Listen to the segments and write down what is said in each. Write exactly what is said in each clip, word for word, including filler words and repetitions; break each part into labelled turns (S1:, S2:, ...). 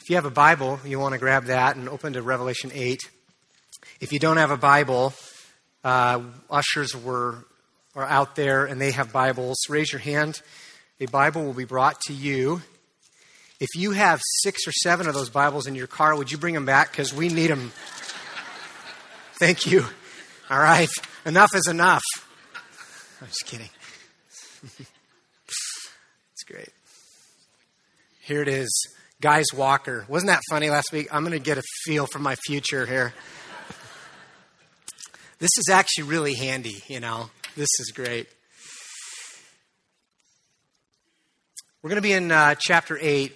S1: If you have a Bible, you want to grab that and open to Revelation eight. If you don't have a Bible, uh, ushers were are out there and they have Bibles. Raise your hand. A Bible will be brought to you. If you have six or seven of those Bibles in your car, would you bring them back? Because we need them. Thank you. All right. Enough is enough. I'm just kidding. It's great. Here it is. Guy's Walker. Wasn't that funny last week? I'm going to get a feel for my future here. This is actually really handy, you know. This is great. We're going to be in uh, chapter eight.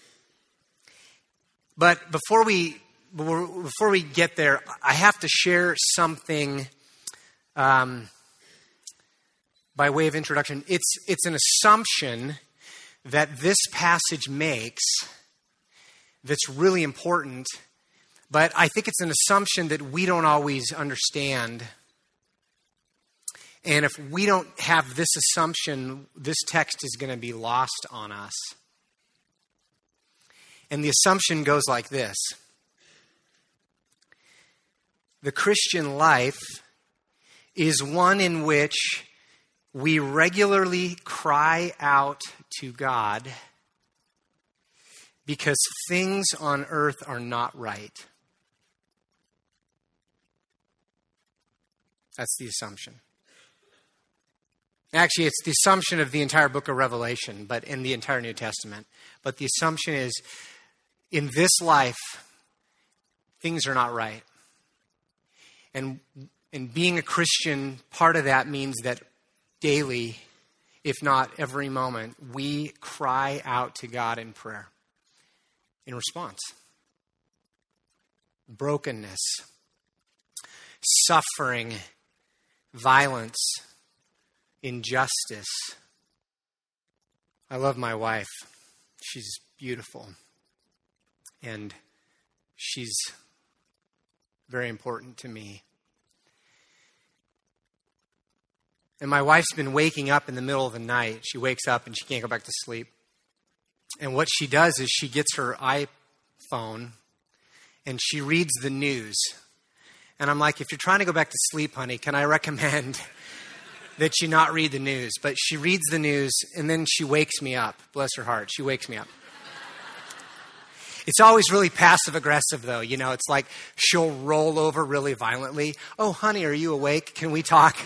S1: But before we before we get there, I have to share something um, by way of introduction. It's it's an assumption that this passage makes that's really important, but I think it's an assumption that we don't always understand. And if we don't have this assumption, this text is going to be lost on us. And the assumption goes like this. The Christian life is one in which we regularly cry out to God because things on earth are not right. That's the assumption. Actually, it's the assumption of the entire book of Revelation, but in the entire New Testament. But the assumption is, in this life, things are not right. And, and being a Christian, part of that means that daily, if not every moment, we cry out to God in prayer, in response. Brokenness, suffering, violence, injustice. I love my wife. She's beautiful. And she's very important to me. And my wife's been waking up in the middle of the night. She wakes up and she can't go back to sleep. And what she does is she gets her iPhone and she reads the news. And I'm like, if you're trying to go back to sleep, honey, can I recommend that you not read the news? But she reads the news and then she wakes me up. Bless her heart. She wakes me up. It's always really passive aggressive though. You know, it's like she'll roll over really violently. Oh, honey, are you awake? Can we talk?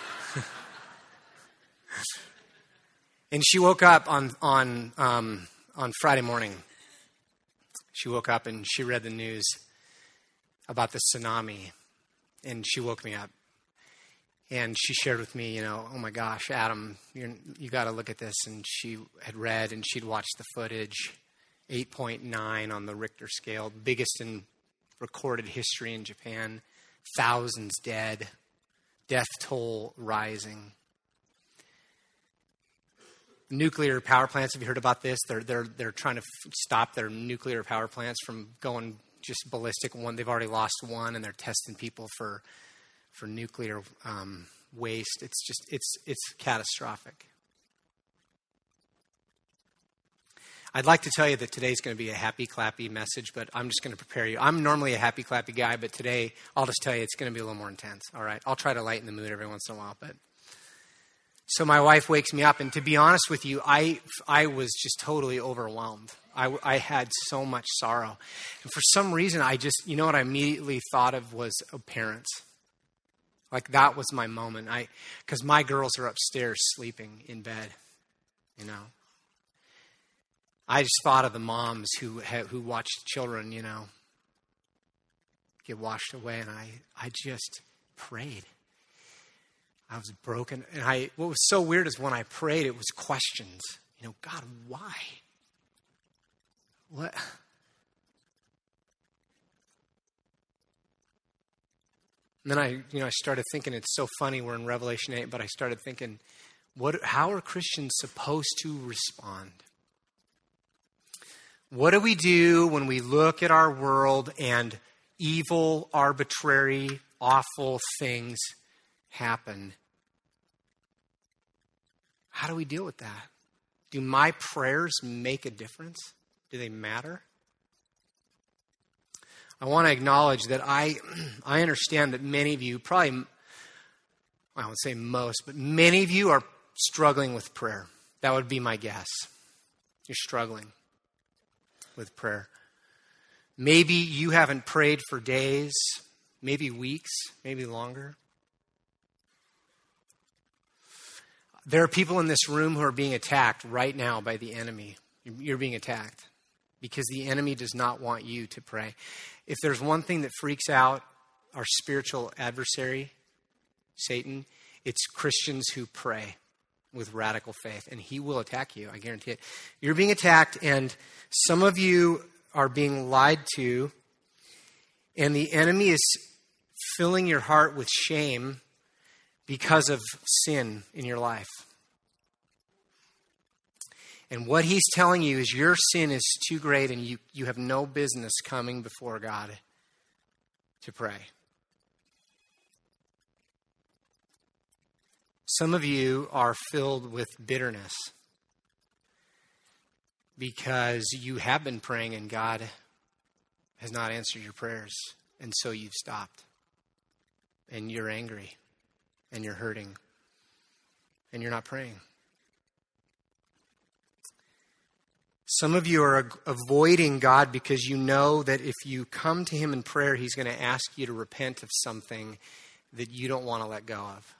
S1: And she woke up on on um, on Friday morning. She woke up and she read the news about the tsunami, and she woke me up. And she shared with me, you know, oh my gosh, Adam, you're, you got to look at this. And she had read and she'd watched the footage, eight point nine on the Richter scale, biggest in recorded history in Japan, thousands dead, death toll rising. Nuclear power plants, have you heard about this? They're they're they're trying to f- stop their nuclear power plants from going just ballistic. One, they've already lost one, and they're testing people for for nuclear um, waste. It's just it's it's catastrophic. I'd like to tell you that today's going to be a happy clappy message, but I'm just going to prepare you. I'm normally a happy clappy guy, but today I'll just tell you it's going to be a little more intense. All right, I'll try to lighten the mood every once in a while, but. So my wife wakes me up, and to be honest with you, I, I was just totally overwhelmed. I, I had so much sorrow. And for some reason, I just, you know what I immediately thought of was oh, parents. Like that was my moment. I, because my girls are upstairs sleeping in bed, you know. I just thought of the moms who who watched children, you know, get washed away, and I, I just prayed. I was broken. And I, what was so weird is when I prayed, it was questions. You know, God, why? What? And then I, you know, I started thinking, it's so funny, we're in Revelation eight, but I started thinking, what? How are Christians supposed to respond? What do we do when we look at our world and evil, arbitrary, awful things happen? How do we deal with that? Do my prayers make a difference? Do they matter? I want to acknowledge that I, I understand that many of you, probably, I would say most, but many of you are struggling with prayer. That would be my guess. You're struggling with prayer. Maybe you haven't prayed for days, maybe weeks, maybe longer. There are people in this room who are being attacked right now by the enemy. You're being attacked because the enemy does not want you to pray. If there's one thing that freaks out our spiritual adversary, Satan, it's Christians who pray with radical faith, and he will attack you, I guarantee it. You're being attacked, and some of you are being lied to, and the enemy is filling your heart with shame because of sin in your life. And what he's telling you is your sin is too great and you, you have no business coming before God to pray. Some of you are filled with bitterness because you have been praying and God has not answered your prayers. And so you've stopped. And you're angry. And you're hurting. And you're not praying. Some of you are avoiding God because you know that if you come to him in prayer, he's going to ask you to repent of something that you don't want to let go of.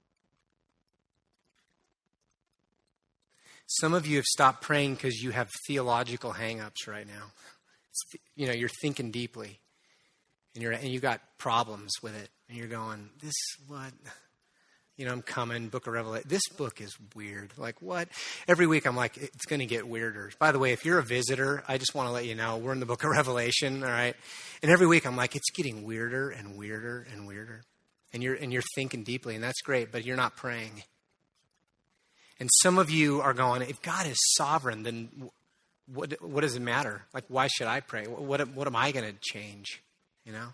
S1: Some of you have stopped praying because you have theological hang-ups right now. It's, you know, you're thinking deeply. And you're and you've got problems with it. And you're going, this, what? You know, I'm coming, Book of Revelation. This book is weird. Like, what? Every week I'm like, it's going to get weirder. By the way, if you're a visitor, I just want to let you know, we're in the Book of Revelation, all right? And every week I'm like, it's getting weirder and weirder and weirder. And you're and you're thinking deeply, and that's great, but you're not praying. And some of you are going, if God is sovereign, then what, what does it matter? Like, why should I pray? What, what am I going to change, you know?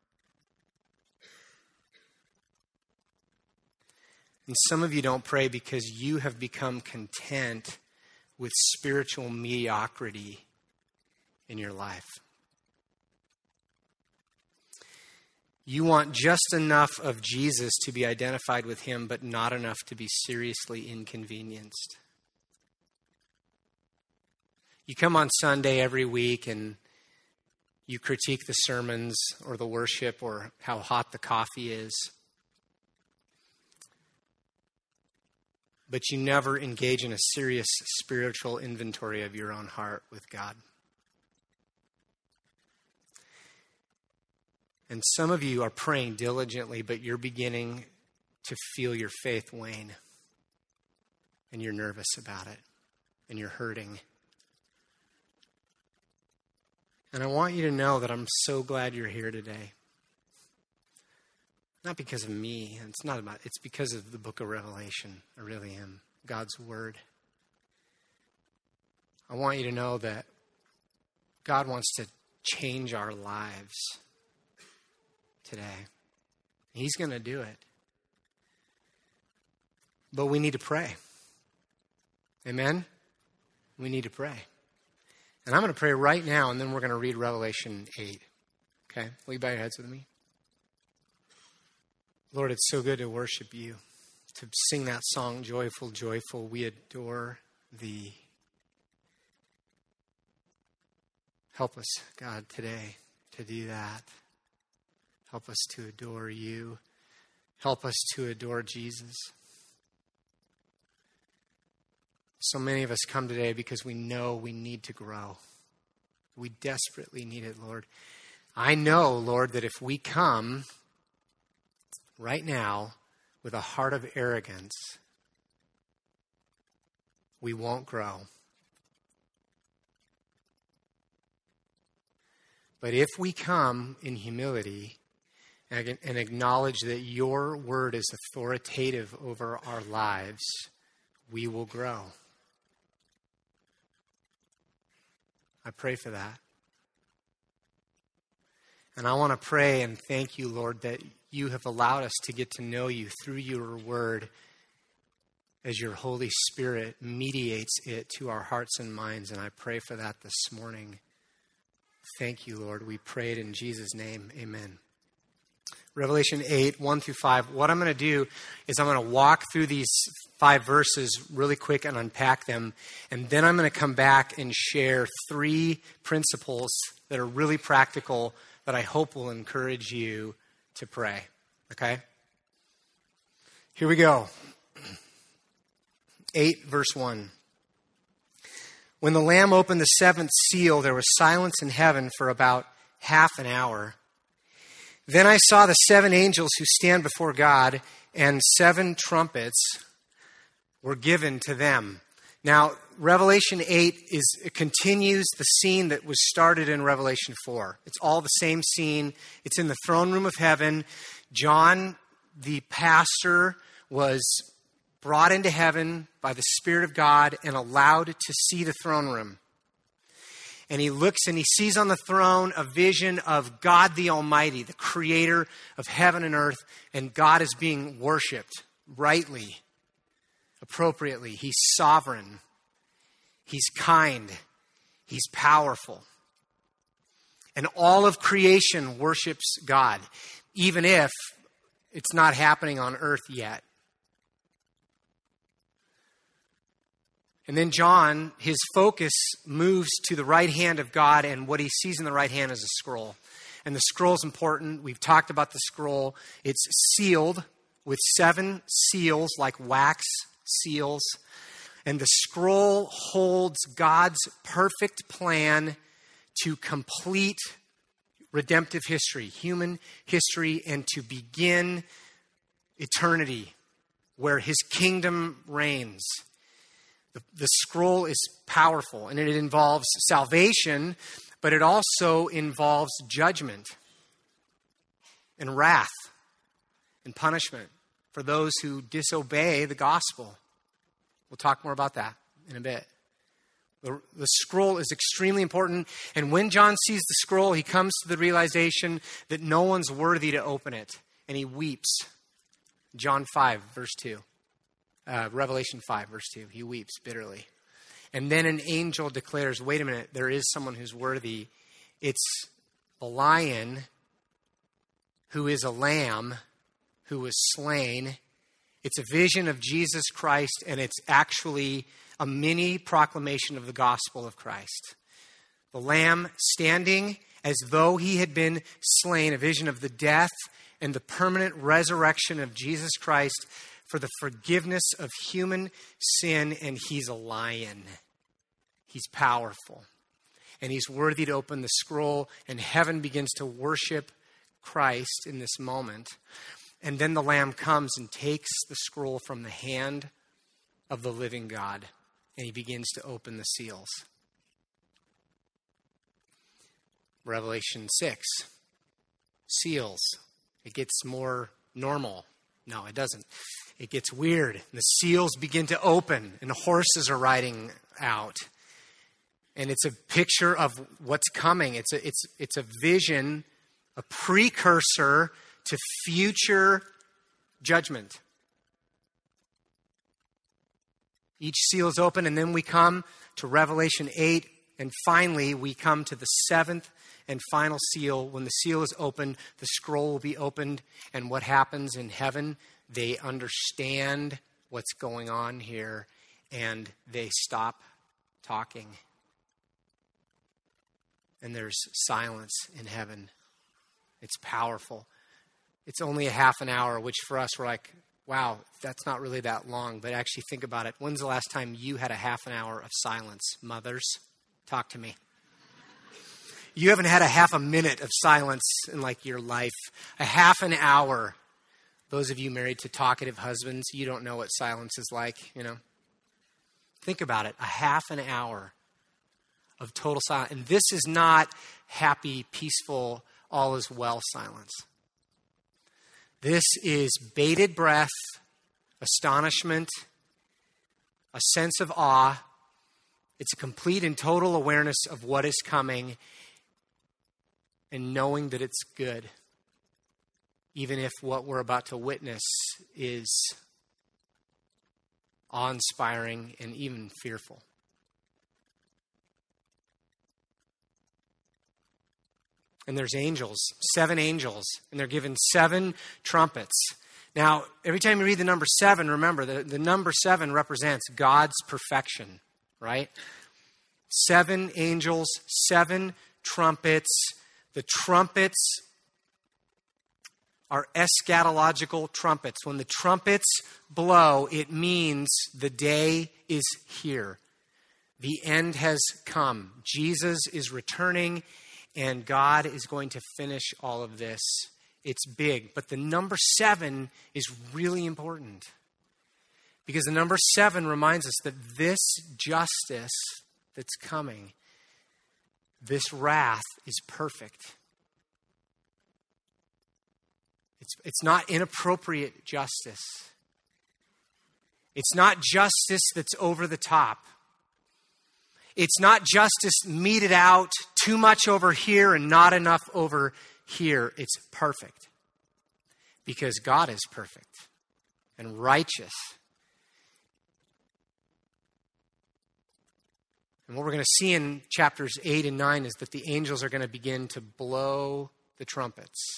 S1: And some of you don't pray because you have become content with spiritual mediocrity in your life. You want just enough of Jesus to be identified with him, but not enough to be seriously inconvenienced. You come on Sunday every week and you critique the sermons or the worship or how hot the coffee is. But you never engage in a serious spiritual inventory of your own heart with God. And some of you are praying diligently, but you're beginning to feel your faith wane. And you're nervous about it. And you're hurting. And I want you to know that I'm so glad you're here today. Not because of me. It's not about, it's because of the book of Revelation. I really am. God's word. I want you to know that God wants to change our lives today. He's going to do it. But we need to pray. Amen? We need to pray. And I'm going to pray right now, and then we're going to read Revelation eight. Okay? Will you bow your heads with me? Lord, it's so good to worship you, to sing that song, Joyful, Joyful, we adore thee. Help us, God, today to do that. Help us to adore you. Help us to adore Jesus. So many of us come today because we know we need to grow. We desperately need it, Lord. I know, Lord, that if we come right now with a heart of arrogance, we won't grow. But if we come in humility and acknowledge that your word is authoritative over our lives, we will grow. I pray for that. And I want to pray and thank you, Lord, that you have allowed us to get to know you through your word as your Holy Spirit mediates it to our hearts and minds. And I pray for that this morning. Thank you, Lord. We pray it in Jesus' name. Amen. Revelation eight, one through five. What I'm going to do is I'm going to walk through these five verses really quick and unpack them. And then I'm going to come back and share three principles that are really practical that I hope will encourage you to pray. Okay? Here we go. eight, verse one. When the Lamb opened the seventh seal, there was silence in heaven for about half an hour. Then I saw the seven angels who stand before God, and seven trumpets were given to them. Now, Revelation eight is it continues the scene that was started in Revelation four. It's all the same scene. It's in the throne room of heaven. John, the pastor, was brought into heaven by the Spirit of God and allowed to see the throne room. And he looks and he sees on the throne a vision of God the Almighty, the creator of heaven and earth, and God is being worshiped rightly, appropriately. He's sovereign. He's kind. He's powerful. And all of creation worships God, even if it's not happening on earth yet. And then John, his focus moves to the right hand of God, and what he sees in the right hand is a scroll. And the scroll is important. We've talked about the scroll. It's sealed with seven seals, like wax seals. And the scroll holds God's perfect plan to complete redemptive history, human history, and to begin eternity where his kingdom reigns. The, the scroll is powerful, and it involves salvation, but it also involves judgment and wrath and punishment for those who disobey the gospel. We'll talk more about that in a bit. The, the scroll is extremely important, and when John sees the scroll, he comes to the realization that no one's worthy to open it, and he weeps. John five, verse two. Uh, Revelation five, verse two. He weeps bitterly. And then an angel declares, wait a minute, there is someone who's worthy. It's a lion who is a lamb who was slain. It's a vision of Jesus Christ, and it's actually a mini proclamation of the gospel of Christ. The lamb standing as though he had been slain, a vision of the death and the permanent resurrection of Jesus Christ for the forgiveness of human sin, and he's a lion. He's powerful, and he's worthy to open the scroll, and heaven begins to worship Christ in this moment. And then the Lamb comes and takes the scroll from the hand of the living God, and he begins to open the seals. Revelation six, seals. It gets more normal. No, it doesn't. It gets weird. The seals begin to open, and horses are riding out. And it's a picture of what's coming. It's a, it's, it's a vision, a precursor to future judgment. Each seal is open, and then we come to Revelation eight, and finally we come to the seventh and final seal. When the seal is opened, the scroll will be opened, and what happens in heaven? They understand what's going on here, and they stop talking. And there's silence in heaven. It's powerful. It's only a half an hour, which for us, we're like, wow, that's not really that long. But actually think about it. When's the last time you had a half an hour of silence? Mothers, talk to me. You haven't had a half a minute of silence in like your life. A half an hour. Those of you married to talkative husbands, you don't know what silence is like, you know. Think about it. A half an hour of total silence. And this is not happy, peaceful, all is well silence. This is bated breath, astonishment, a sense of awe. It's a complete and total awareness of what is coming and knowing that it's good, even if what we're about to witness is awe-inspiring and even fearful. And there's angels, seven angels, and they're given seven trumpets. Now, every time you read the number seven, remember, the, the number seven represents God's perfection, right? Seven angels, seven trumpets. The trumpets are eschatological trumpets. When the trumpets blow, it means the day is here. The end has come. Jesus is returning, and God is going to finish all of this. It's big. But the number seven is really important, because the number seven reminds us that this justice that's coming, this wrath, is perfect. It's, it's not inappropriate justice. It's not justice that's over the top. It's not justice meted out too much over here and not enough over here. It's perfect. Because God is perfect and righteous. And what we're going to see in chapters eight and nine is that the angels are going to begin to blow the trumpets.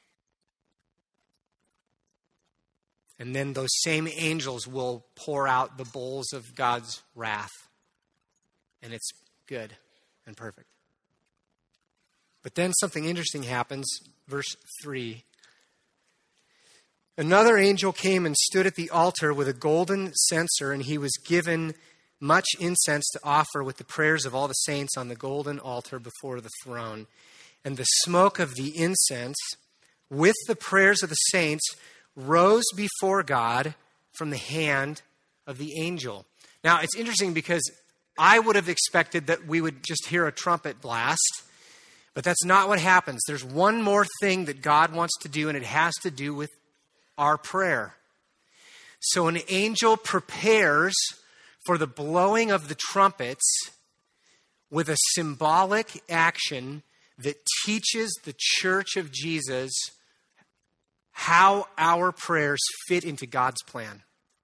S1: And then those same angels will pour out the bowls of God's wrath. And it's good and perfect. But then something interesting happens. Verse three. Another angel came and stood at the altar with a golden censer, and he was given much incense to offer with the prayers of all the saints on the golden altar before the throne. And the smoke of the incense with the prayers of the saints rose before God from the hand of the angel. Now, it's interesting because I would have expected that we would just hear a trumpet blast, but that's not what happens. There's one more thing that God wants to do, and it has to do with our prayer. So an angel prepares for the blowing of the trumpets with a symbolic action that teaches the church of Jesus how our prayers fit into God's plan.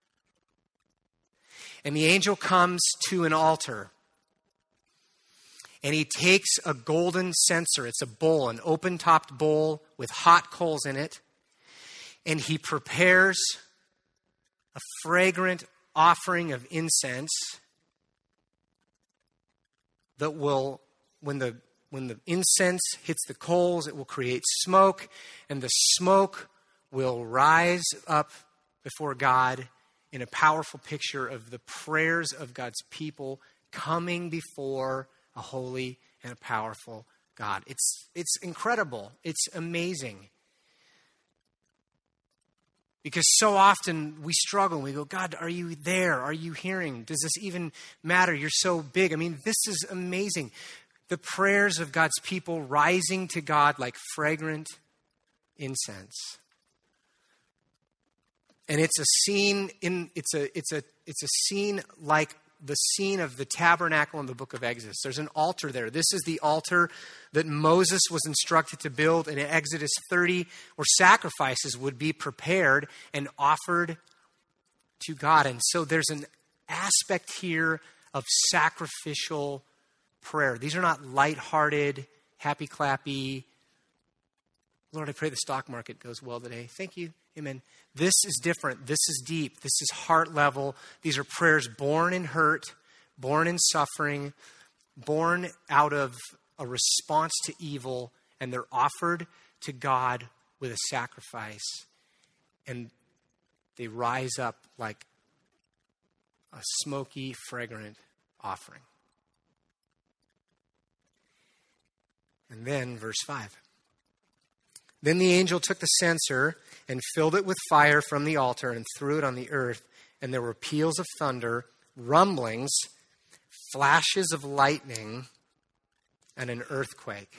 S1: And the angel comes to an altar, and he takes a golden censer. It's a bowl, an open-topped bowl with hot coals in it. And he prepares a fragrant offering of incense that will, when the when the incense hits the coals, it will create smoke, and the smoke will rise up before God in a powerful picture of the prayers of God's people coming before a holy and a powerful God. It's it's incredible. It's amazing. Because so often we struggle. We go, God, are you there? Are you hearing? Does this even matter? You're so big. I mean, this is amazing. The prayers of God's people rising to God like fragrant incense. And it's a scene in it's a it's a it's a scene like the scene of the tabernacle in the book of Exodus. There's an altar there. This is the altar that Moses was instructed to build in Exodus thirty, where sacrifices would be prepared and offered to God. And so there's an aspect here of sacrificial prayer. These are not lighthearted, happy clappy. Lord, I pray the stock market goes well today. Thank you. Amen. This is different. This is deep. This is heart level. These are prayers born in hurt, born in suffering, born out of a response to evil, and they're offered to God with a sacrifice. And they rise up like a smoky, fragrant offering. And then verse five. Then the angel took the censer and filled it with fire from the altar and threw it on the earth. And there were peals of thunder, rumblings, flashes of lightning, and an earthquake.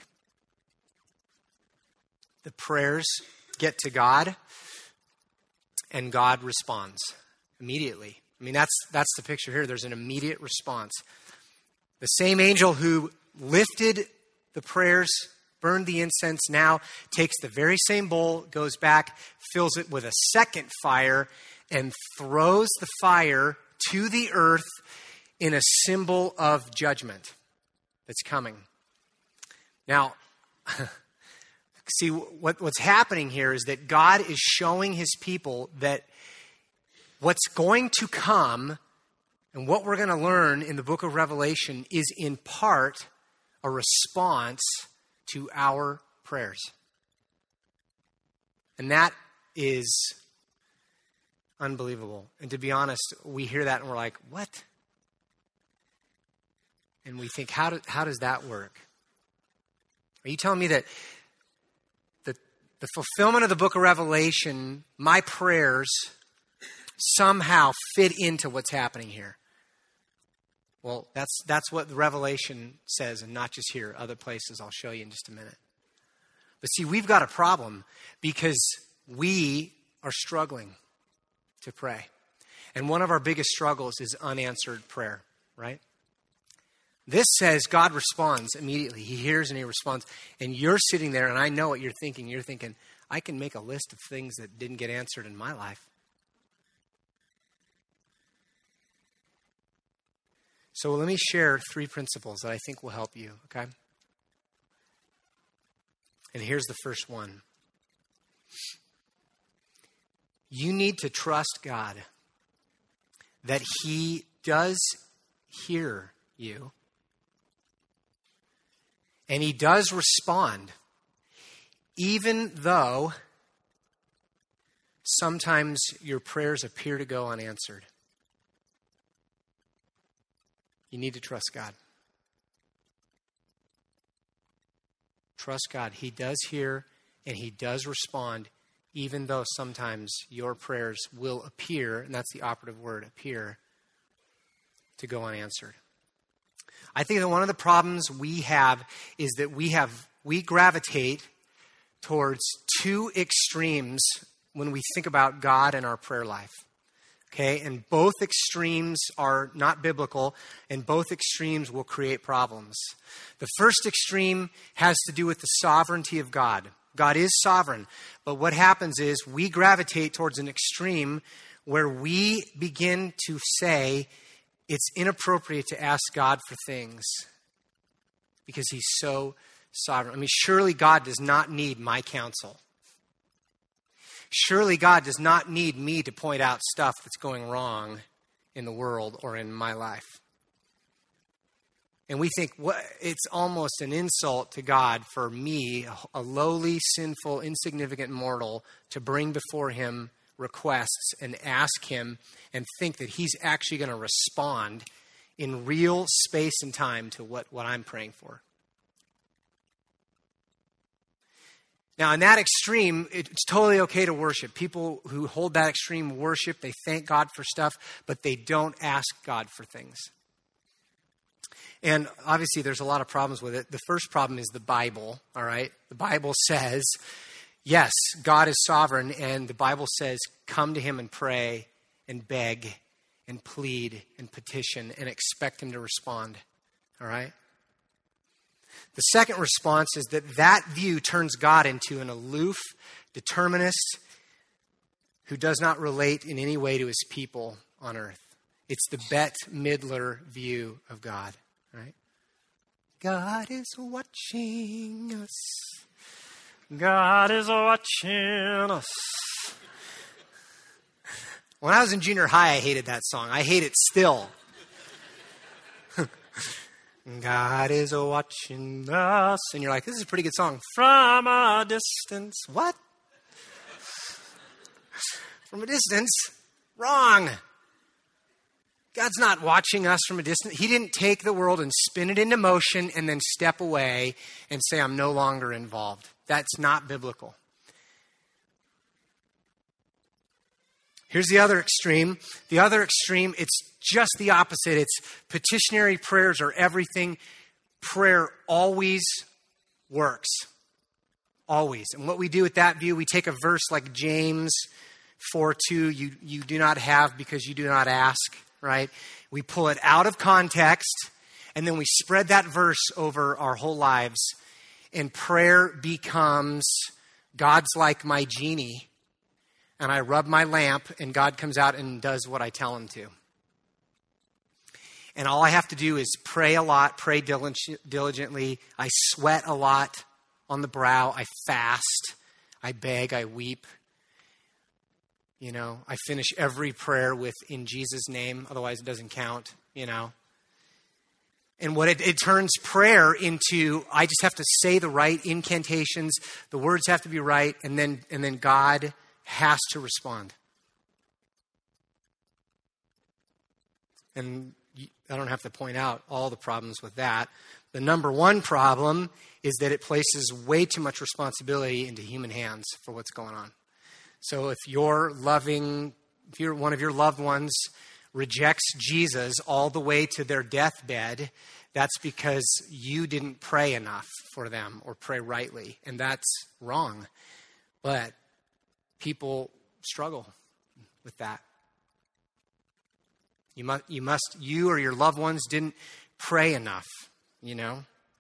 S1: The prayers get to God, and God responds immediately. I mean, that's that's the picture here. There's an immediate response. The same angel who lifted the prayers, burned the incense, now takes the very same bowl, goes back, fills it with a second fire, and throws the fire to the earth in a symbol of judgment that's coming. Now, See, what, what's happening here is that God is showing his people that what's going to come and what we're going to learn in the book of Revelation is in part a response to our prayers. And that is unbelievable. And to be honest, we hear that and we're like, what? And we think, how, do, how does that work? Are you telling me that the, the fulfillment of the book of Revelation, my prayers, somehow fit into what's happening here? Well, that's that's what the Revelation says, and not just here. Other places I'll show you in just a minute. But see, we've got a problem because we are struggling to pray. And one of our biggest struggles is unanswered prayer, right? This says God responds immediately. He hears and he responds. And you're sitting there, and I know what you're thinking. You're thinking, I can make a list of things that didn't get answered in my life. So let me share three principles that I think will help you, okay? And here's the first one. You need to trust God that he does hear you. And he does respond, even though sometimes your prayers appear to go unanswered. You need to trust God. Trust God. He does hear and he does respond, even though sometimes your prayers will appear, and that's the operative word, appear, to go unanswered. I think that one of the problems we have is that we have we gravitate towards two extremes when we think about God and our prayer life. Okay, and both extremes are not biblical, and both extremes will create problems. The first extreme has to do with the sovereignty of God. God is sovereign, but what happens is we gravitate towards an extreme where we begin to say it's inappropriate to ask God for things because he's so sovereign. I mean, surely God does not need my counsel. Surely God does not need me to point out stuff that's going wrong in the world or in my life. And we think what, it's almost an insult to God for me, a lowly, sinful, insignificant mortal, to bring before him requests and ask him and think that he's actually going to respond in real space and time to what, what I'm praying for. Now, in that extreme, it's totally okay to worship. People who hold that extreme worship, they thank God for stuff, but they don't ask God for things. And obviously, there's a lot of problems with it. The first problem is the Bible, all right? The Bible says, yes, God is sovereign, and the Bible says, come to him and pray and beg and plead and petition and expect him to respond, all right? The second response is that that view turns God into an aloof determinist who does not relate in any way to his people on earth. It's the Bette Midler view of God, right? God is watching us. God is watching us. When I was in junior high, I hated that song. I hate it still. God is watching us. And you're like, this is a pretty good song. From a distance. What? From a distance? Wrong. God's not watching us from a distance. He didn't take the world and spin it into motion and then step away and say, I'm no longer involved. That's not biblical. Here's the other extreme. The other extreme, it's just the opposite. It's petitionary prayers are everything. Prayer always works. Always. And what we do with that view, we take a verse like James four two, you, you do not have because you do not ask, right? We pull it out of context, and then we spread that verse over our whole lives, and prayer becomes, God's like my genie, and I rub my lamp, and God comes out and does what I tell him to. And all I have to do is pray a lot, pray diligently. I sweat a lot, on the brow. I fast. I beg. I weep. You know, I finish every prayer with "in Jesus' name," otherwise it doesn't count, you know. And what it, it turns prayer into, I just have to say the right incantations, the words have to be right, and then and then God has to respond. And I don't have to point out all the problems with that. The number one problem is that it places way too much responsibility into human hands for what's going on. So if you're loving, if you're one of your loved ones rejects Jesus all the way to their deathbed, that's because you didn't pray enough for them or pray rightly. And that's wrong. But people struggle with that. You must, you must, you or your loved ones didn't pray enough, you know.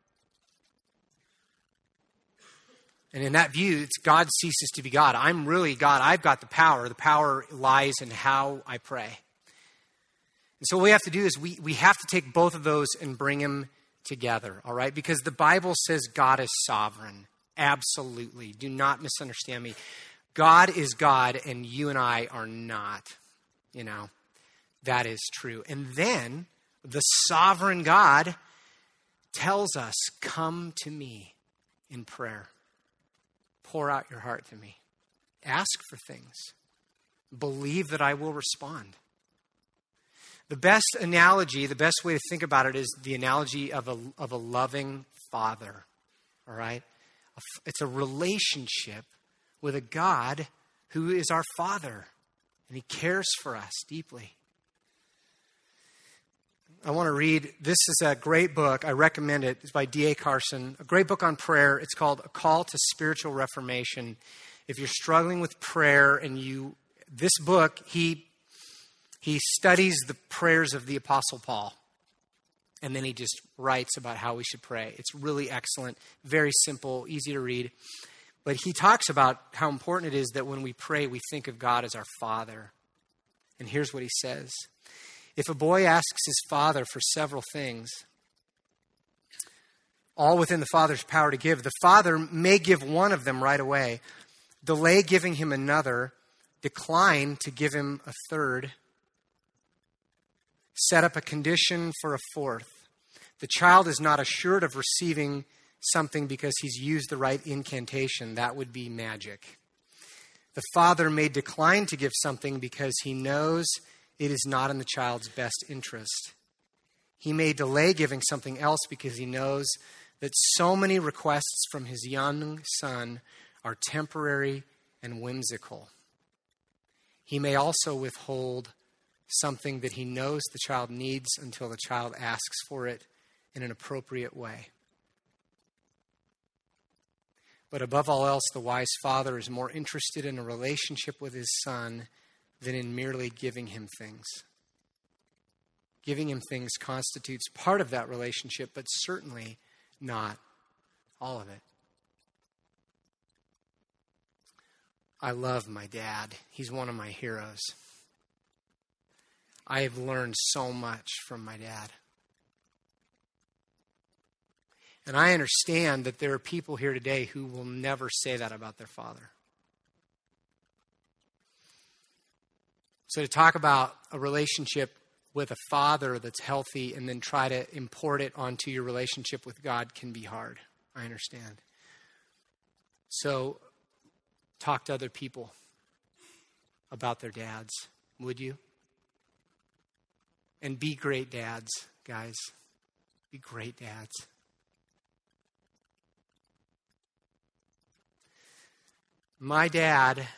S1: And in that view, it's God ceases to be God. I'm really God. I've got the power. The power lies in how I pray. And so what we have to do is we, we have to take both of those and bring them together, all right? Because the Bible says God is sovereign. Absolutely. Do not misunderstand me. God is God and you and I are not, you know. That is true. And then the sovereign God tells us, come to me in prayer. Pour out your heart to me. Ask for things. Believe that I will respond. The best analogy, the best way to think about it is the analogy of a, of a loving father. All right? It's a relationship with a God who is our Father. And he cares for us deeply. I want to read, this is a great book. I recommend it. It's by D A Carson. A great book on prayer. It's called A Call to Spiritual Reformation. If you're struggling with prayer and you, this book, he, he studies the prayers of the Apostle Paul. And then he just writes about how we should pray. It's really excellent, very simple, easy to read. But he talks about how important it is that when we pray, we think of God as our Father. And here's what he says. If a boy asks his father for several things, all within the father's power to give, the father may give one of them right away, delay giving him another, decline to give him a third, set up a condition for a fourth. The child is not assured of receiving something because he's used the right incantation. That would be magic. The father may decline to give something because he knows it is not in the child's best interest. He may delay giving something else because he knows that so many requests from his young son are temporary and whimsical. He may also withhold something that he knows the child needs until the child asks for it in an appropriate way. But above all else, the wise father is more interested in a relationship with his son than in merely giving him things. Giving him things constitutes part of that relationship, but certainly not all of it. I love my dad. He's one of my heroes. I have learned so much from my dad. And I understand that there are people here today who will never say that about their father. So to talk about a relationship with a father that's healthy and then try to import it onto your relationship with God can be hard. I understand. So talk to other people about their dads, would you? And be great dads, guys. Be great dads. My dad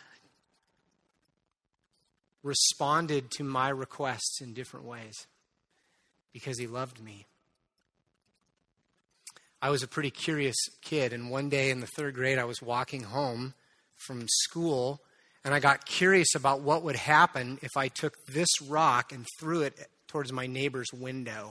S1: responded to my requests in different ways because he loved me. I was a pretty curious kid, and one day in the third grade, I was walking home from school, and I got curious about what would happen if I took this rock and threw it towards my neighbor's window.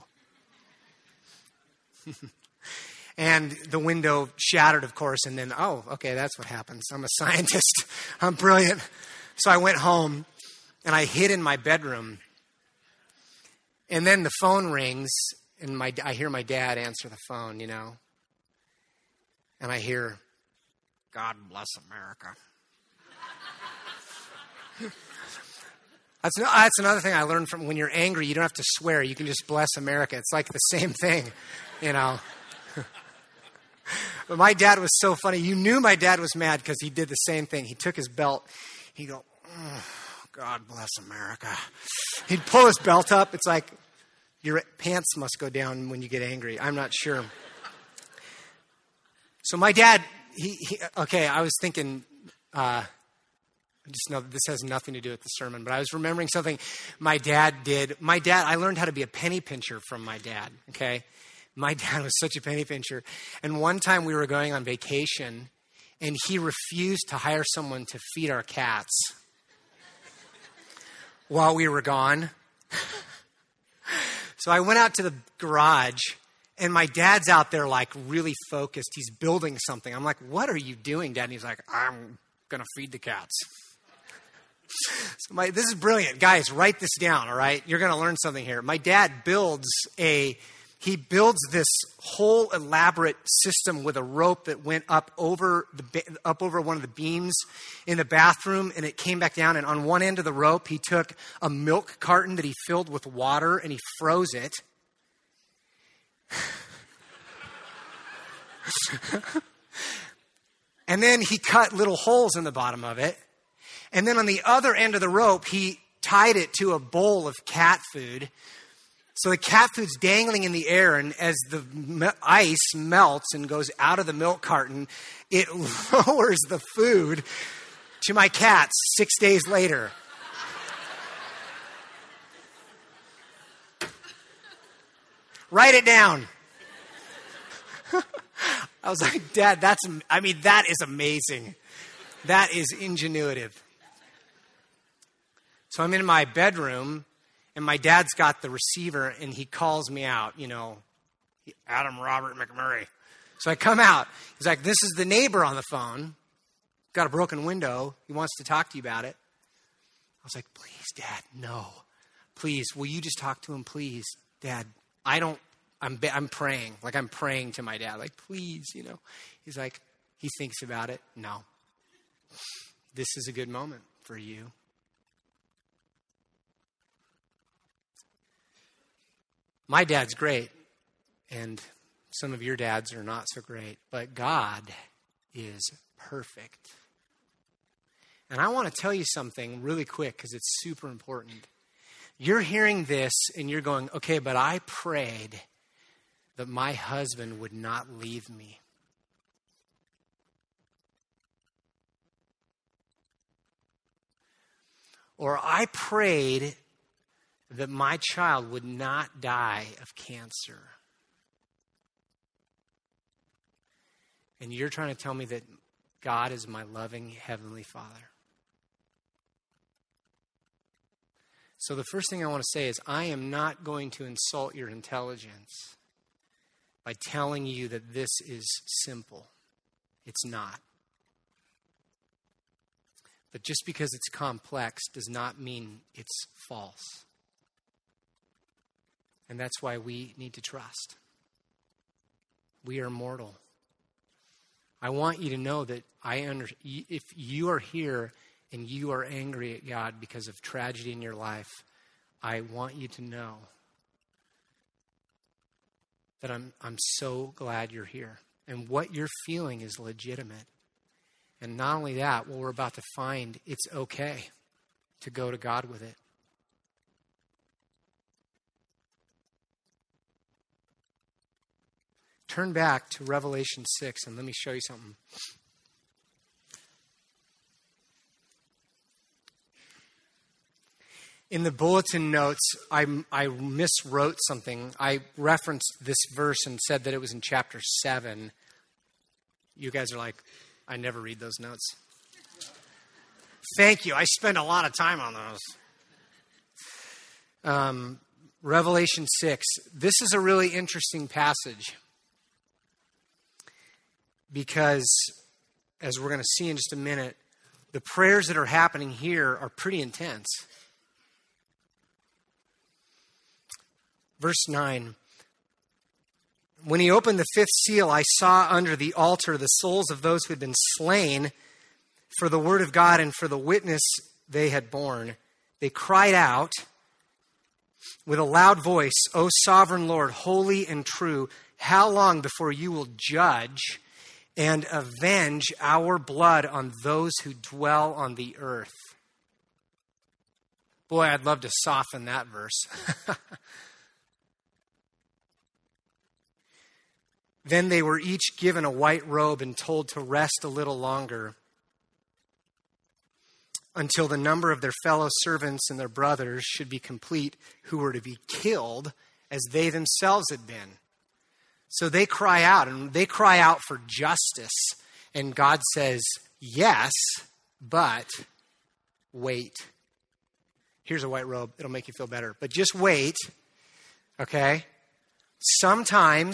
S1: And the window shattered, of course, and then, oh, okay, that's what happens. I'm a scientist. I'm brilliant. So I went home, and I hid in my bedroom. And then the phone rings, and my I hear my dad answer the phone, you know. And I hear, God bless America. That's, no, that's another thing I learned from when you're angry, you don't have to swear. You can just bless America. It's like the same thing, you know. But my dad was so funny. You knew my dad was mad because he did the same thing. He took his belt. He'd go, oh, God bless America. He'd pull his belt up. It's like your pants must go down when you get angry. I'm not sure. So my dad, he, he okay, I was thinking, uh, I just know that this has nothing to do with the sermon, but I was remembering something my dad did. My dad, I learned how to be a penny pincher from my dad, okay? My dad was such a penny pincher. And one time we were going on vacation, and he refused to hire someone to feed our cats while we were gone. So I went out to the garage, and my dad's out there like really focused. He's building something. I'm like, what are you doing, Dad? And he's like, I'm going to feed the cats. So my, this is brilliant. Guys, write this down, all right? You're going to learn something here. My dad builds a, he builds this whole elaborate system with a rope that went up over the up over one of the beams in the bathroom, and it came back down. And on one end of the rope, he took a milk carton that he filled with water, and he froze it. And then he cut little holes in the bottom of it. And then on the other end of the rope, he tied it to a bowl of cat food. So the cat food's dangling in the air, and as the me- ice melts and goes out of the milk carton, it lowers the food to my cats six days later. Write it down. I was like, Dad, that's, I mean, that is amazing. That is ingenuitive. So I'm in my bedroom, and my dad's got the receiver, and he calls me out, you know, Adam Robert McMurray. So I come out. He's like, this is the neighbor on the phone. Got a broken window. He wants to talk to you about it. I was like, please, Dad, no. Please, will you just talk to him, please? Dad, I don't, I'm I'm praying. Like, I'm praying to my dad. Like, please, you know. He's like, he thinks about it. No. This is a good moment for you. My dad's great, and some of your dads are not so great, but God is perfect. And I want to tell you something really quick because it's super important. You're hearing this and you're going, okay, but I prayed that my husband would not leave me. Or I prayed that my child would not die of cancer. And you're trying to tell me that God is my loving Heavenly Father. So the first thing I want to say is I am not going to insult your intelligence by telling you that this is simple. It's not. But just because it's complex does not mean it's false. And that's why we need to trust. We are mortal. I want you to know that I under, if you are here and you are angry at God because of tragedy in your life, I want you to know that I'm I'm so glad you're here. And what you're feeling is legitimate. And not only that, what we're about to find, it's okay to go to God with it. Turn back to Revelation six and let me show you something. In the bulletin notes, I, I miswrote something. I referenced this verse and said that it was in chapter seven. You guys are like, I never read those notes. Thank you. I spend a lot of time on those. Um, Revelation six. This is a really interesting passage because, as we're going to see in just a minute, the prayers that are happening here are pretty intense. Verse nine, When he opened the fifth seal, I saw under the altar the souls of those who had been slain for the word of God and for the witness they had borne. They cried out with a loud voice, O sovereign Lord, holy and true, how long before you will judge and avenge our blood on those who dwell on the earth? Boy, I'd love to soften that verse. Then they were each given a white robe and told to rest a little longer until the number of their fellow servants and their brothers should be complete, who were to be killed as they themselves had been. So they cry out, and they cry out for justice. And God says, yes, but wait. Here's a white robe. It'll make you feel better. But just wait, okay? Sometimes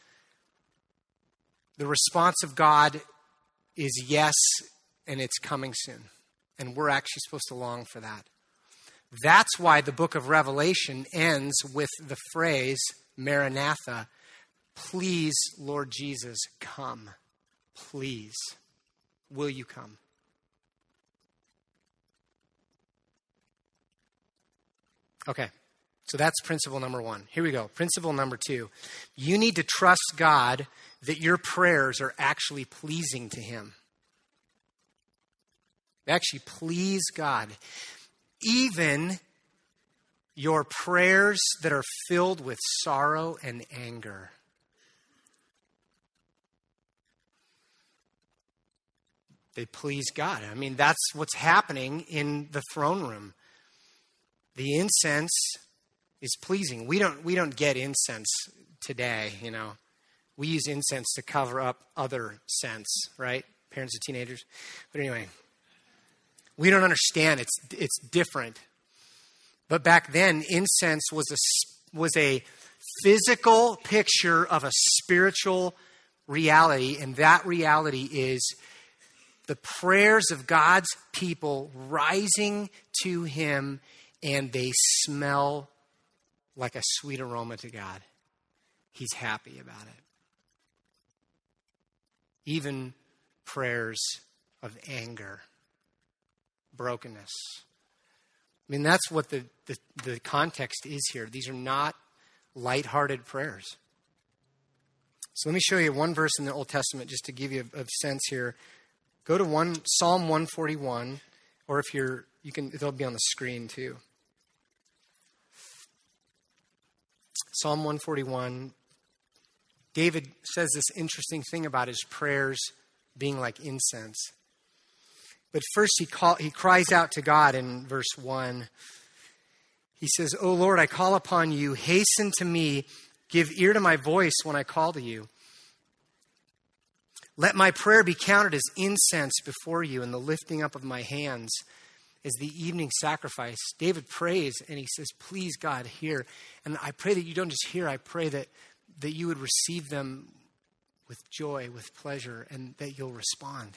S1: the response of God is yes, and it's coming soon. And we're actually supposed to long for that. That's why the book of Revelation ends with the phrase, Maranatha, please, Lord Jesus, come. Please, will you come? Okay, so that's principle number one. Here we go. Principle number two. You need to trust God that your prayers are actually pleasing to him. They actually please God. Even your prayers that are filled with sorrow and anger. They please God. I mean, that's what's happening in the throne room. The incense is pleasing. We don't we don't get incense today, you know. We use incense to cover up other scents, right? Parents of teenagers. But anyway, we don't understand. It's it's different. But back then, incense was a was a physical picture of a spiritual reality, and that reality is the prayers of God's people rising to him, and they smell like a sweet aroma to God. He's happy about it. Even prayers of anger, brokenness. I mean, that's what the, the, the context is here. These are not lighthearted prayers. So let me show you one verse in the Old Testament just to give you a, a sense here. Go to one Psalm one forty-one, or if you're, you can, it'll be on the screen too. Psalm one forty-one. David says this interesting thing about his prayers being like incense. But first he call, he cries out to God in verse one. He says, O Lord, I call upon you. Hasten to me. Give ear to my voice when I call to you. Let my prayer be counted as incense before you, and the lifting up of my hands as the evening sacrifice. David prays, and he says, please, God, hear. And I pray that you don't just hear. I pray that, that you would receive them with joy, with pleasure, and that you'll respond.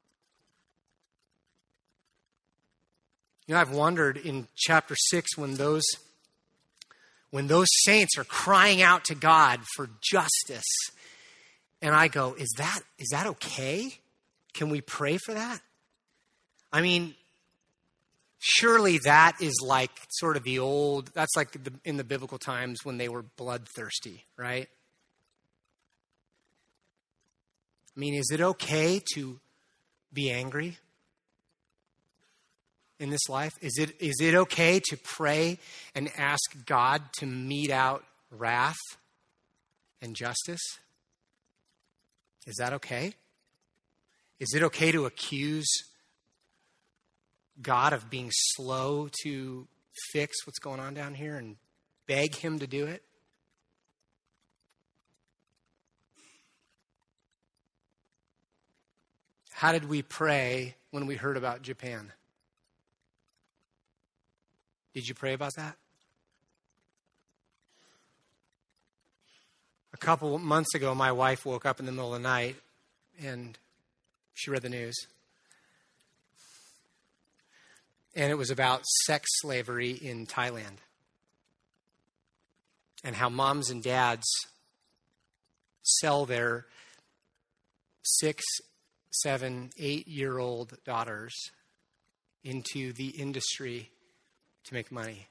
S1: You know, I've wondered in chapter six when those, when those saints are crying out to God for justice. And I go, is that is that okay? Can we pray for that? I mean, surely that is like sort of the old, that's like the, in the biblical times when they were bloodthirsty, right? I mean, is it okay to be angry in this life? Is it is it okay to pray and ask God to mete out wrath and justice? Is that okay? Is it okay to accuse God of being slow to fix what's going on down here and beg him to do it? How did we pray when we heard about Japan? Did you pray about that? A couple months ago, my wife woke up in the middle of the night and she read the news. And it was about sex slavery in Thailand. And how moms and dads sell their six, seven, eight-year-old daughters into the industry to make money.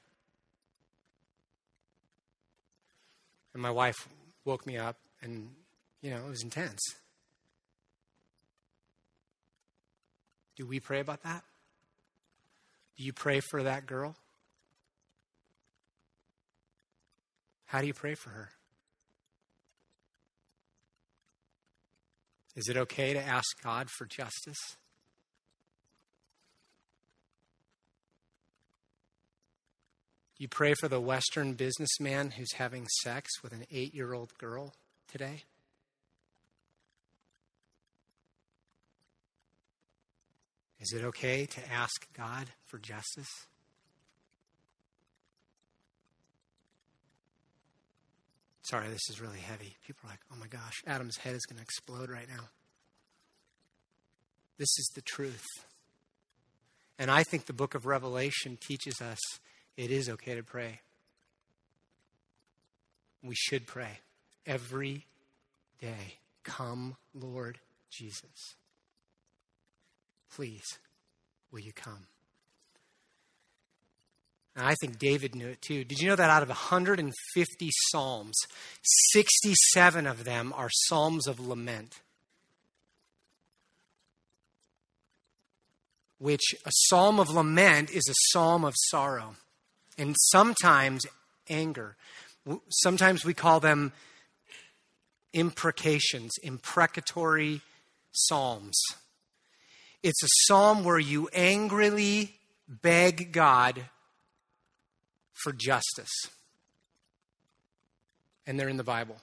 S1: And my wife woke me up, and, you know, it was intense. Do we pray about that? Do you pray for that girl? How do you pray for her? Is it okay to ask God for justice? You pray for the Western businessman who's having sex with an eight-year-old girl today? Is it okay to ask God for justice? Sorry, this is really heavy. People are like, oh my gosh, Adam's head is going to explode right now. This is the truth. And I think the book of Revelation teaches us it is okay to pray. We should pray every day. Come, Lord Jesus. Please, will you come? And I think David knew it too. Did you know that out of one hundred fifty psalms, sixty-seven of them are psalms of lament? Which a psalm of lament is a psalm of sorrow. And sometimes anger. Sometimes we call them imprecations, imprecatory psalms. It's a psalm where you angrily beg God for justice. And they're in the Bible.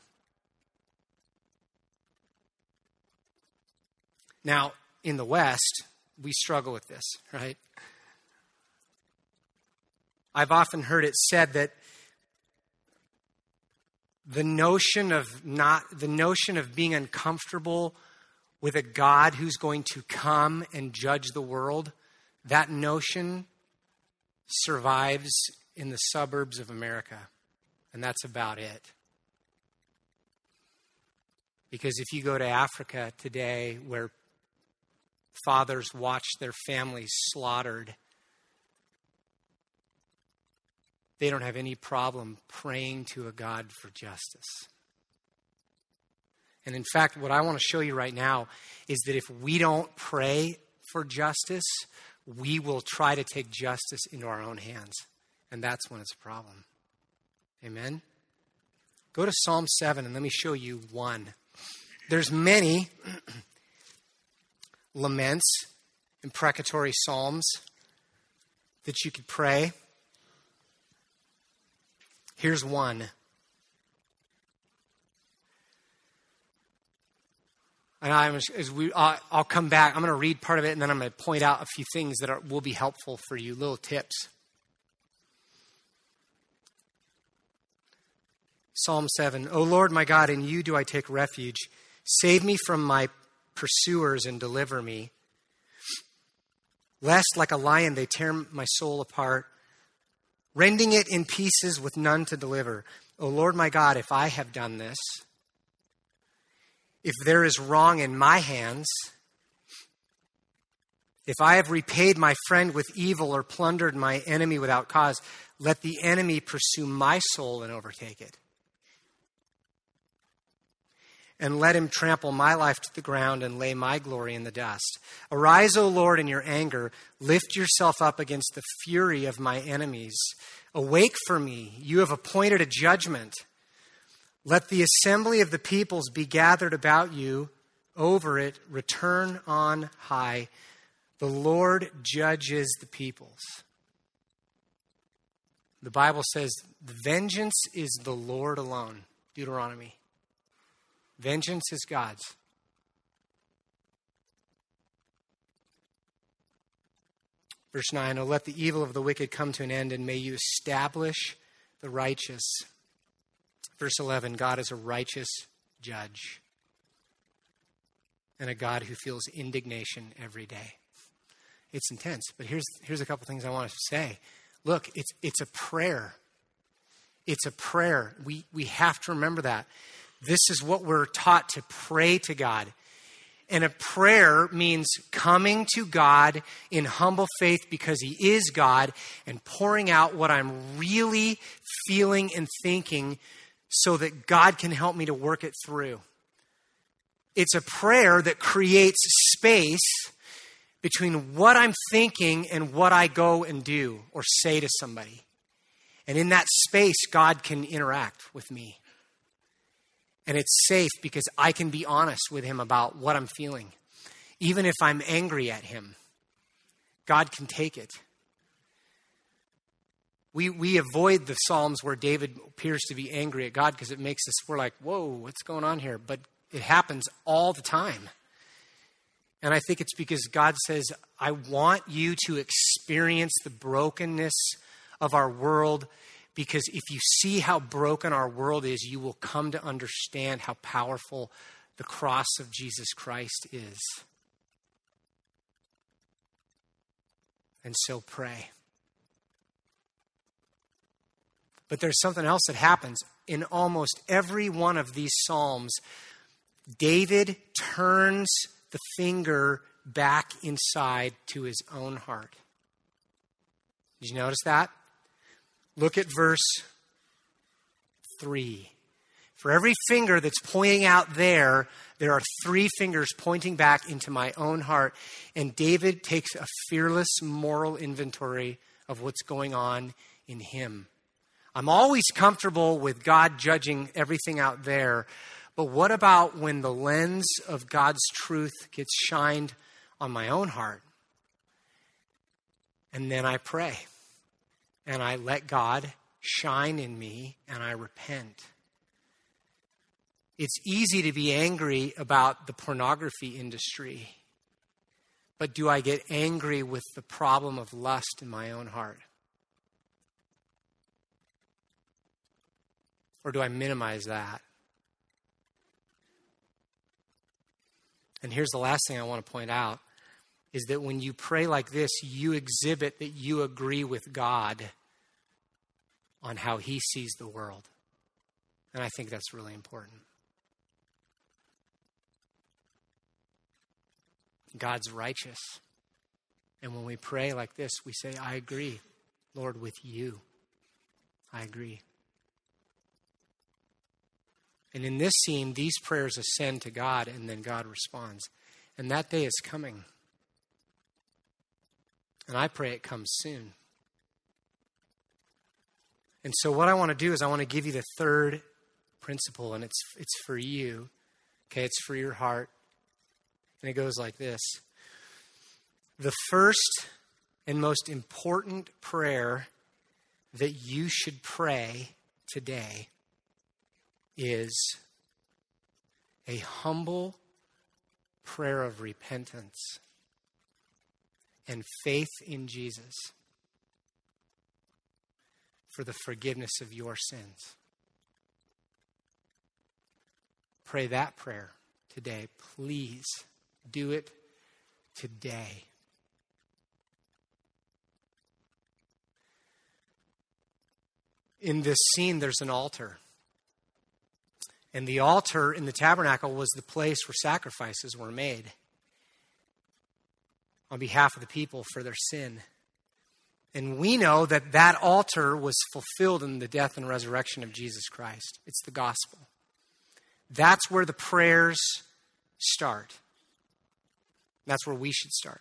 S1: Now, in the West, we struggle with this, right? I've often heard it said that the notion of not the notion of being uncomfortable with a God who's going to come and judge the world, that notion survives in the suburbs of America. And that's about it. Because if you go to Africa today, where fathers watch their families slaughtered, they don't have any problem praying to a God for justice. And in fact, what I want to show you right now is that if we don't pray for justice, we will try to take justice into our own hands. And that's when it's a problem. Amen? Go to Psalm seven and let me show you one. There's many laments, imprecatory psalms that you could pray. Here's one. And I'm, as we, uh, I'll come back. I'm going to read part of it, and then I'm going to point out a few things that are, will be helpful for you, little tips. Psalm seven. O Lord, my God, in you do I take refuge. Save me from my pursuers and deliver me. Lest like a lion they tear my soul apart, rending it in pieces with none to deliver. O Lord, my God, if I have done this, if there is wrong in my hands, if I have repaid my friend with evil or plundered my enemy without cause, let the enemy pursue my soul and overtake it. And let him trample my life to the ground and lay my glory in the dust. Arise, O Lord, in your anger. Lift yourself up against the fury of my enemies. Awake for me. You have appointed a judgment. Let the assembly of the peoples be gathered about you. Over it, return on high. The Lord judges the peoples. The Bible says, the vengeance is the Lord alone. Deuteronomy. Vengeance is God's. Verse nine, O let the evil of the wicked come to an end, and may you establish the righteous. Verse eleven, God is a righteous judge and a God who feels indignation every day. It's intense, but here's, here's a couple things I want to say. Look, it's, it's a prayer. It's a prayer. We, we have to remember that. This is what we're taught to pray to God. And a prayer means coming to God in humble faith because he is God and pouring out what I'm really feeling and thinking so that God can help me to work it through. It's a prayer that creates space between what I'm thinking and what I go and do or say to somebody. And in that space, God can interact with me. And it's safe because I can be honest with him about what I'm feeling. Even if I'm angry at him, God can take it. We we avoid the Psalms where David appears to be angry at God because it makes us, we're like, whoa, what's going on here? But it happens all the time. And I think it's because God says, I want you to experience the brokenness of our world, because if you see how broken our world is, you will come to understand how powerful the cross of Jesus Christ is. And so pray. But there's something else that happens. In almost every one of these Psalms, David turns the finger back inside to his own heart. Did you notice that? Look at verse three. For every finger that's pointing out there, there are three fingers pointing back into my own heart. And David takes a fearless moral inventory of what's going on in him. I'm always comfortable with God judging everything out there. But what about when the lens of God's truth gets shined on my own heart? And then I pray. And I let God shine in me, and I repent. It's easy to be angry about the pornography industry. But do I get angry with the problem of lust in my own heart? Or do I minimize that? And here's the last thing I want to point out, is that when you pray like this, you exhibit that you agree with God on how he sees the world. And I think that's really important. God's righteous. And when we pray like this, we say, I agree, Lord, with you. I agree. And in this scene, these prayers ascend to God, and then God responds. And that day is coming. And I pray it comes soon. And so what I want to do is I want to give you the third principle, and it's it's for you. Okay, it's for your heart. And it goes like this. The first and most important prayer that you should pray today is a humble prayer of repentance and faith in Jesus for the forgiveness of your sins. Pray that prayer today. Please do it today. In this scene, there's an altar. And the altar in the tabernacle was the place where sacrifices were made on behalf of the people for their sin. And we know that that altar was fulfilled in the death and resurrection of Jesus Christ. It's the gospel. That's where the prayers start. That's where we should start.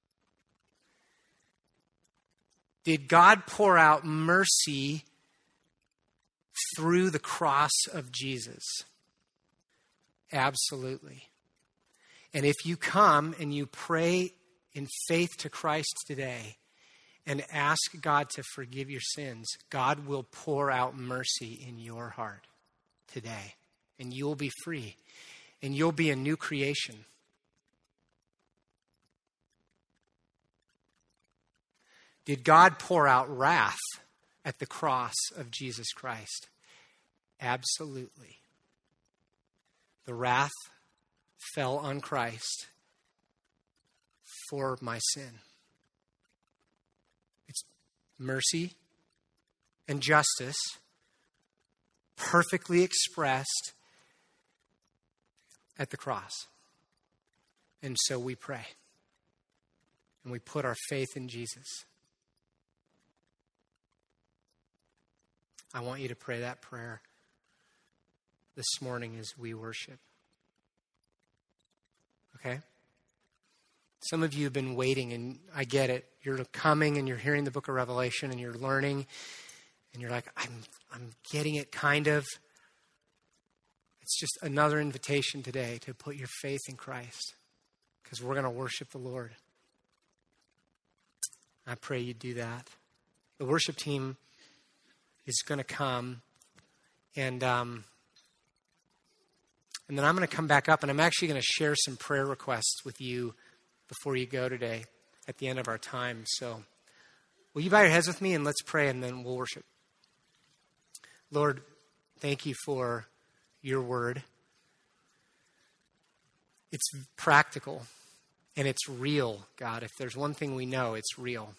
S1: Did God pour out mercy through the cross of Jesus? Absolutely. And if you come and you pray in faith to Christ today and ask God to forgive your sins, God will pour out mercy in your heart today. And you'll be free. And you'll be a new creation. Did God pour out wrath at the cross of Jesus Christ? Absolutely. The wrath fell on Christ for my sin. It's mercy and justice perfectly expressed at the cross. And so we pray. And we put our faith in Jesus. I want you to pray that prayer this morning as we worship. Okay? Some of you have been waiting, and I get it. You're coming and you're hearing the book of Revelation and you're learning, and you're like, I'm I'm getting it kind of. It's just another invitation today to put your faith in Christ, because we're going to worship the Lord. I pray you do that. The worship team is going to come, and um, and then I'm going to come back up, and I'm actually going to share some prayer requests with you before you go today at the end of our time. So will you bow your heads with me, and let's pray, and then we'll worship. Lord, thank you for your word. It's practical, and it's real, God. If there's one thing we know, it's real.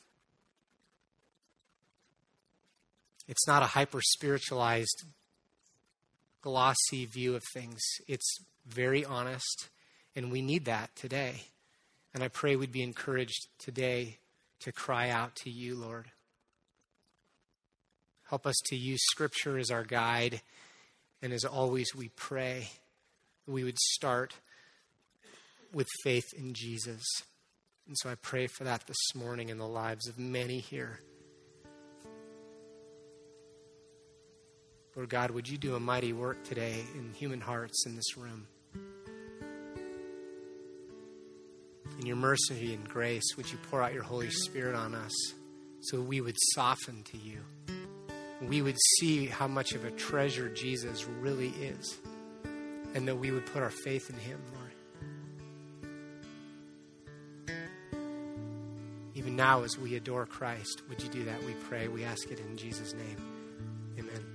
S1: It's not a hyper-spiritualized, glossy view of things. It's very honest, and we need that today. And I pray we'd be encouraged today to cry out to you, Lord. Help us to use Scripture as our guide. And as always, we pray we would start with faith in Jesus. And so I pray for that this morning in the lives of many here. Lord God, would you do a mighty work today in human hearts in this room? In your mercy and grace, would you pour out your Holy Spirit on us so we would soften to you? We would see how much of a treasure Jesus really is, and that we would put our faith in him, Lord. Even now as we adore Christ, would you do that? We pray. We ask it in Jesus' name. Amen.